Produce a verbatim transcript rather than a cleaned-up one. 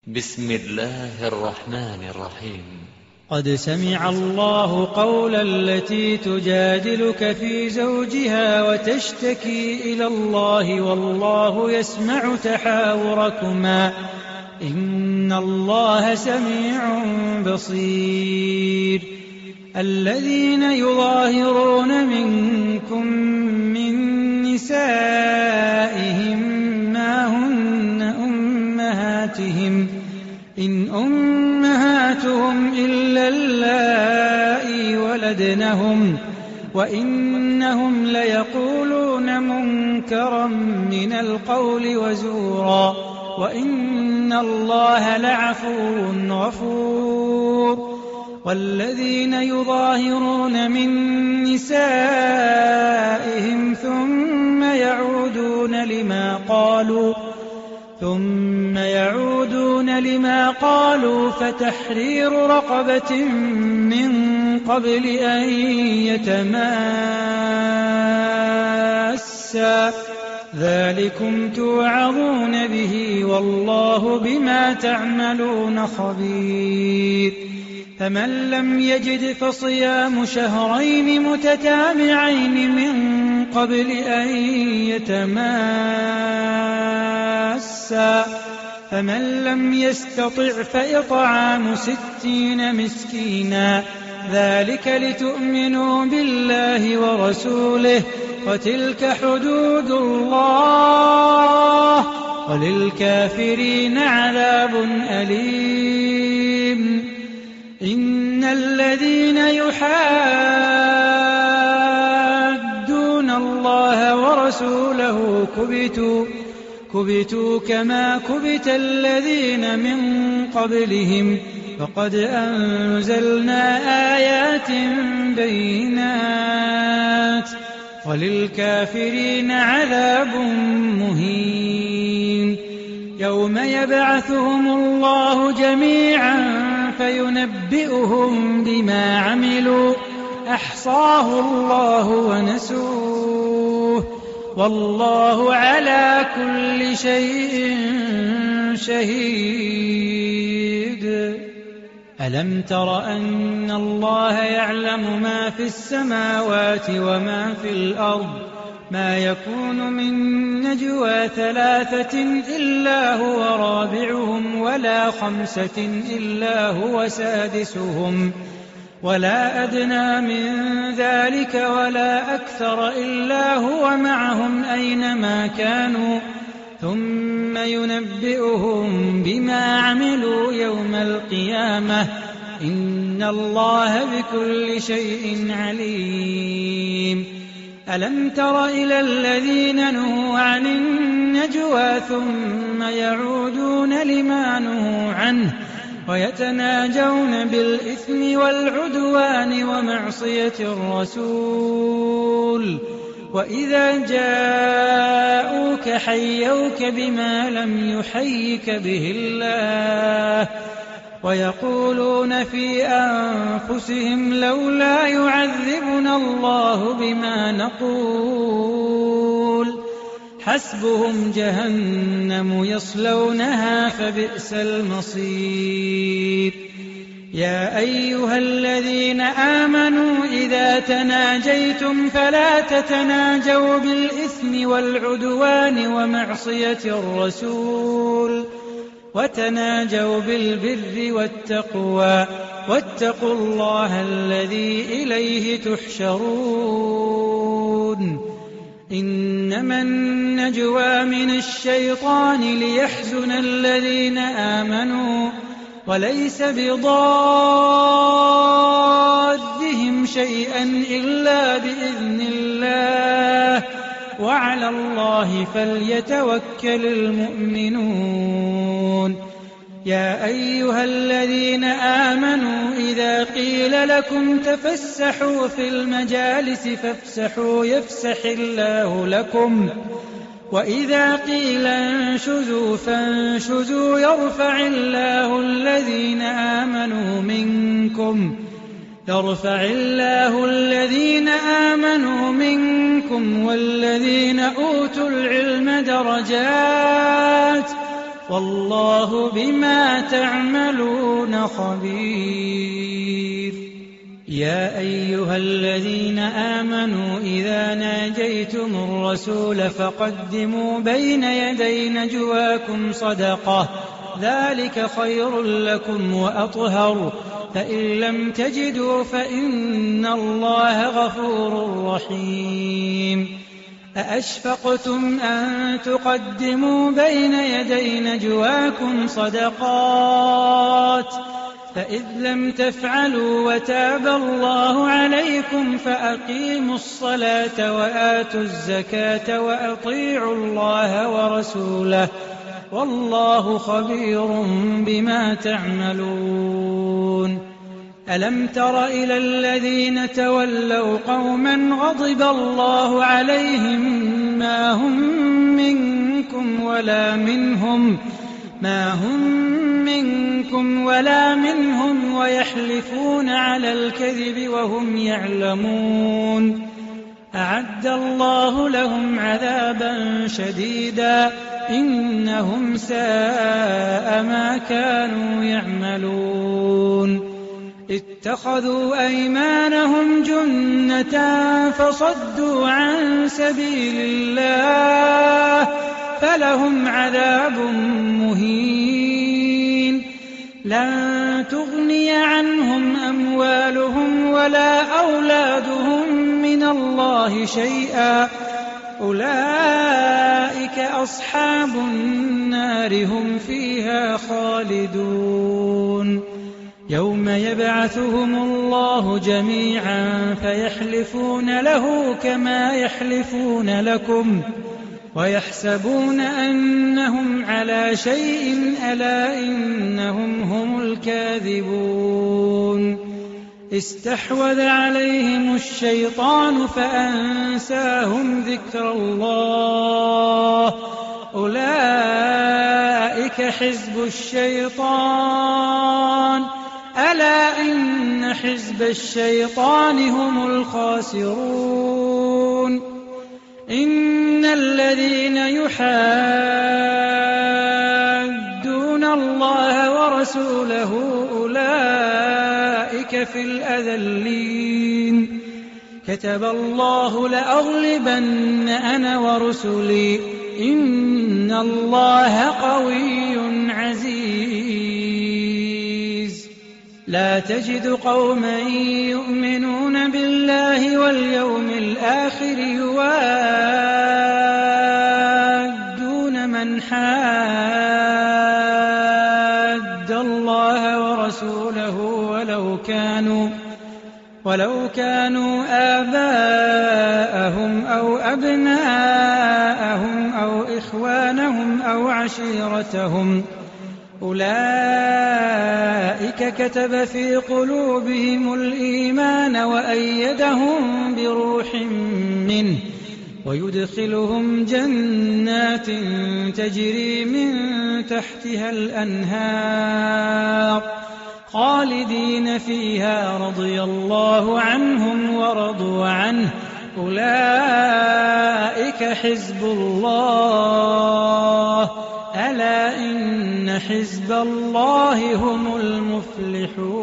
بسم الله الرحمن الرحيم. قد سمع الله قول التي تجادلك في زوجها وتشتكي إلى الله والله يسمع تحاوركما إن الله سميع بصير. الذين يظاهرون منكم من نسائهم ما هن أمهاتهم إن أمهاتهم إلا اللائي ولدنهم وإنهم ليقولون منكرا من القول وزورا وإن الله لعفو غفور. والذين يظاهرون من نسائهم ثم يعودون لما قالوا ثم يعودون لما قالوا فتحرير رقبة من قبل أن يتماسا ذلكم توعظون به والله بما تعملون خبير. فمن لم يجد فصيام شهرين متتابعين من قبل أن يتماسا فمن لم يستطع فإطعام ستين مسكينا ذلك لتؤمنوا بالله ورسوله وتلك حدود الله وللكافرين عذاب أليم. إن الذين يحادون الله ورسوله كبتوا كبتوا كما كبت الذين من قبلهم وقد أنزلنا آيات بينات وللكافرين عذاب مهين. يوم يبعثهم الله جميعا فينبئهم بما عملوا أحصاه الله ونسوه والله على كل شيء شهيد. ألم تر أن الله يعلم ما في السماوات وما في الأرض ما يكون من نجوى ثلاثة إلا هو رابعهم ولا خمسة إلا هو سادسهم ولا أدنى من ذلك ولا أكثر إلا هو معهم أينما كانوا ثم ينبئهم بما عملوا يوم القيامة إن الله بكل شيء عليم. ألم تر إلى الذين نهوا عن النجوى ثم يعودون لما نهوا عنه ويتناجون بالإثم والعدوان ومعصية الرسول وإذا جاءوك حيوك بما لم يحيك به الله ويقولون في أنفسهم لولا يعذبنا الله بما نقول حسبهم جهنم يصلونها فبئس المصير. يا أيها الذين آمنوا إذا تناجيتم فلا تتناجوا بالإثم والعدوان ومعصية الرسول وتناجوا بالبر والتقوى واتقوا الله الذي إليه تحشرون. إنما النجوى من الشيطان ليحزن الذين آمنوا وليس بضارهم شيئا إلا بإذن الله وعلى الله فليتوكل المؤمنون. يا أيها الذين آمنوا إذا قيل لكم تفسحوا في المجالس فافسحوا يفسح الله لكم وإذا قيل انشزوا فانشزوا يرفع الله الذين آمنوا منكم يرفع الله الذين آمنوا منكم والذين أوتوا العلم درجات والله بما تعملون خبير. يا أيها الذين آمنوا إذا ناجيتم الرسول فقدموا بين يدي نجواكم صدقة ذلك خير لكم وأطهر، فإن لم تجدوا فإن الله غفور رحيم. أأشفقتم أن تقدموا بين يدي نجواكم صدقات فإذ لم تفعلوا وتاب الله عليكم فأقيموا الصلاة وآتوا الزكاة وأطيعوا الله ورسوله والله خبير بما تعملون. ألم تر إلى الذين تولوا قوما غضب الله عليهم ما هم منكم ولا منهم ما هم منكم ولا منهم ويحلفون على الكذب وهم يعلمون. أعد الله لهم عذابا شديدا إنهم ساء ما كانوا يعملون. اتخذوا أيمانهم جنة فصدوا عن سبيل الله فلهم عذاب مهين. لن تغني عنهم أموالهم ولا أولادهم من الله شيئا أولئك أصحاب النار هم فيها خالدون. يوم يبعثهم الله جميعا فيحلفون له كما يحلفون لكم ويحسبون أنهم على شيء ألا إنهم هم الكاذبون. استحوذ عليهم الشيطان فأنساهم ذكر الله أولئك حزب الشيطان ألا إن حزب الشيطان هم الخاسرون. إن الذين يحادون الله ورسوله أولئك في الأذلين. كتب الله لأغلبن أنا ورسلي إن الله قوي عزيز. لا تجد قوما يؤمنون بالله واليوم الآخر يوادون من حاد الله ورسوله ولو كانوا ولو كانوا آباءهم أو أبناءهم أو إخوانهم أو عشيرتهم أولئك كتب في قلوبهم الإيمان وأيدهم بروح منه ويدخلهم جنات تجري من تحتها الأنهار خالدين فيها رضي الله عنهم ورضوا عنه أولئك حزب الله ألا إن حزب الله هم المفلحون.